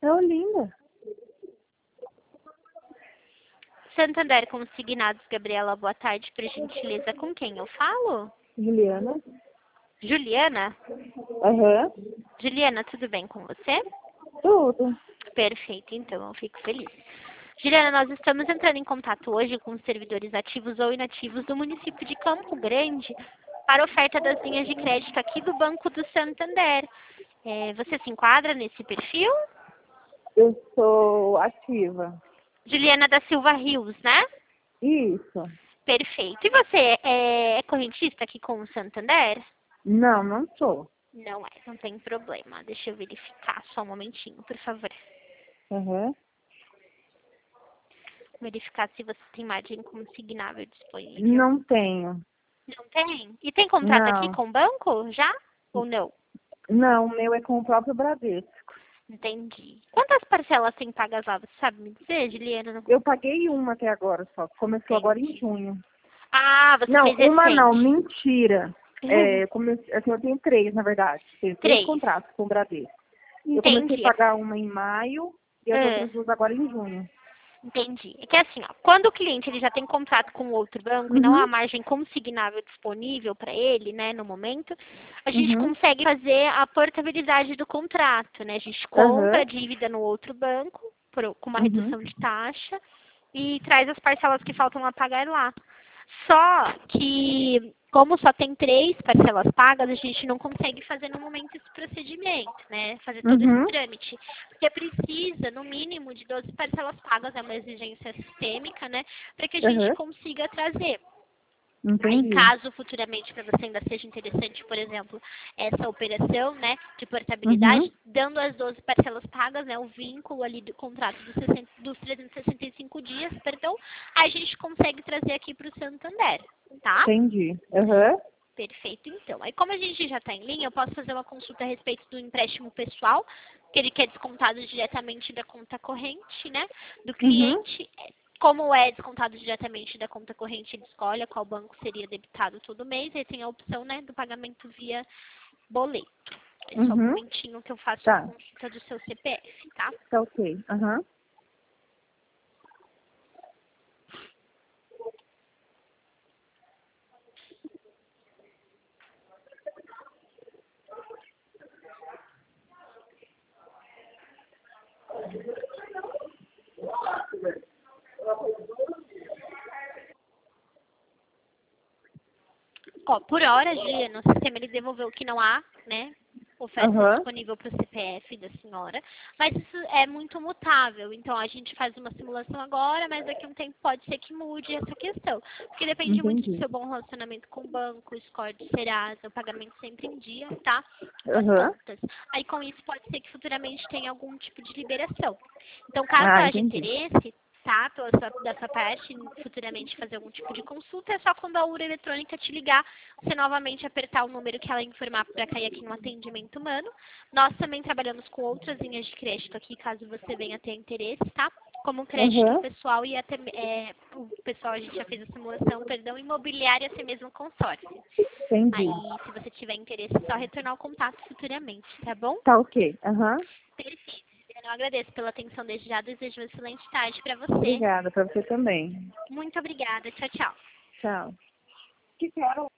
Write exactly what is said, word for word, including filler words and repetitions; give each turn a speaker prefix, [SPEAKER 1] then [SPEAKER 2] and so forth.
[SPEAKER 1] É Olinda.
[SPEAKER 2] Santander Consignados, Gabriela, boa tarde, por gentileza. Com quem eu falo?
[SPEAKER 1] Juliana.
[SPEAKER 2] Juliana?
[SPEAKER 1] Aham.
[SPEAKER 2] Juliana, tudo bem com você?
[SPEAKER 1] Tudo.
[SPEAKER 2] Perfeito, então eu fico feliz. Juliana, nós estamos entrando em contato hoje com os servidores ativos ou inativos do município de Campo Grande para oferta das linhas de crédito aqui do Banco do Santander. É, você se enquadra nesse perfil?
[SPEAKER 1] Eu sou ativa.
[SPEAKER 2] Juliana da Silva Rios, né?
[SPEAKER 1] Isso.
[SPEAKER 2] Perfeito. E você é, é correntista aqui com o Santander?
[SPEAKER 1] Não, não sou.
[SPEAKER 2] Não é, não tem problema. Deixa eu verificar só um momentinho, por favor.
[SPEAKER 1] Aham.
[SPEAKER 2] Verificar se você tem margem consignável disponível.
[SPEAKER 1] Não tenho.
[SPEAKER 2] Não tem? E tem contrato aqui
[SPEAKER 1] Não.
[SPEAKER 2] com o banco já? Ou não?
[SPEAKER 1] Não, o meu é com o próprio Bradesco.
[SPEAKER 2] Entendi. Quantas parcelas tem pagas lá? Você sabe me dizer, Juliana?
[SPEAKER 1] Eu paguei uma até agora só. Começou agora em
[SPEAKER 2] Entendi.
[SPEAKER 1] junho.
[SPEAKER 2] Ah, você
[SPEAKER 1] Não,
[SPEAKER 2] fez
[SPEAKER 1] uma não,
[SPEAKER 2] recente.
[SPEAKER 1] mentira. É, comecei, assim, eu tenho três, na verdade. Tenho três
[SPEAKER 2] Três.
[SPEAKER 1] contratos com o Bradesco. Eu comecei a
[SPEAKER 2] Entendi.
[SPEAKER 1] pagar uma em maio e as
[SPEAKER 2] Ah,
[SPEAKER 1] outras duas agora em junho.
[SPEAKER 2] entendi. É que assim, ó, quando o cliente ele já tem contrato com outro banco e não há
[SPEAKER 1] Uhum,
[SPEAKER 2] margem consignável disponível para ele, né, no momento, a gente
[SPEAKER 1] uhum,
[SPEAKER 2] consegue fazer a portabilidade do contrato, né? A gente compra a
[SPEAKER 1] aham,
[SPEAKER 2] dívida no outro banco por- com uma
[SPEAKER 1] uhum,
[SPEAKER 2] redução de taxa e traz as parcelas que faltam a pagar lá. Só que, como só tem três parcelas pagas, a gente não consegue fazer no momento esse procedimento, né? Fazer todo esse
[SPEAKER 1] uhum,
[SPEAKER 2] trâmite. Porque precisa, no mínimo, de doze parcelas pagas, é uma exigência sistêmica, né? Para que a gente
[SPEAKER 1] aham,
[SPEAKER 2] consiga trazer. Aí,
[SPEAKER 1] entendi.
[SPEAKER 2] caso futuramente para você ainda seja interessante, por exemplo, essa operação, né, de
[SPEAKER 1] Uhum,
[SPEAKER 2] portabilidade, dando as doze parcelas pagas, né, o vínculo ali do contrato dos, sessenta, dos trezentos e sessenta e cinco dias, perdão, a gente consegue trazer aqui para o Santander, tá?
[SPEAKER 1] entendi. Aham,
[SPEAKER 2] Perfeito, então. Aí, como a gente já está em linha, eu posso fazer uma consulta a respeito do empréstimo pessoal, que ele quer descontado diretamente da conta corrente, né, do
[SPEAKER 1] uhum,
[SPEAKER 2] cliente. Como é descontado diretamente da conta corrente, ele escolhe qual banco seria debitado todo mês, e tem a opção, né, do pagamento via boleto. É só um
[SPEAKER 1] uhum,
[SPEAKER 2] momentinho que eu faço a
[SPEAKER 1] tá,
[SPEAKER 2] consulta do seu C P F, tá?
[SPEAKER 1] tá ok. Aham.
[SPEAKER 2] Ó, por hora, Juliana, o sistema ele devolveu que não há, né, oferta
[SPEAKER 1] Aham,
[SPEAKER 2] disponível para o C P F da senhora, mas isso é muito mutável, então a gente faz uma simulação agora, mas daqui a um tempo pode ser que mude essa questão, porque depende muito do
[SPEAKER 1] entendi.
[SPEAKER 2] seu bom relacionamento com o banco, o score de Serasa, o pagamento sempre em dia, tá, das
[SPEAKER 1] Aham.
[SPEAKER 2] contas. Aí com isso pode ser que futuramente tenha algum tipo de liberação. Então, caso
[SPEAKER 1] Ah,
[SPEAKER 2] haja
[SPEAKER 1] entendi.
[SPEAKER 2] interesse, tá, pela sua, da sua parte, futuramente fazer algum tipo de consulta, é só quando a URA eletrônica te ligar, você novamente apertar o número que ela informar para cair aqui no atendimento humano. Nós também trabalhamos com outras linhas de crédito aqui, caso você venha ter interesse, tá? Como crédito
[SPEAKER 1] Aham,
[SPEAKER 2] pessoal e até é, o pessoal, a gente já fez a simulação, perdão, imobiliária, até mesmo consórcio.
[SPEAKER 1] entendi.
[SPEAKER 2] Aí, se você tiver interesse, é só retornar o contato futuramente, tá bom?
[SPEAKER 1] Tá ok. Aham.
[SPEAKER 2] Perfeito. Eu agradeço pela atenção desde já, desejo uma excelente tarde para você.
[SPEAKER 1] Obrigada, pra você também.
[SPEAKER 2] Muito obrigada. Tchau, tchau.
[SPEAKER 1] Tchau. Que que era?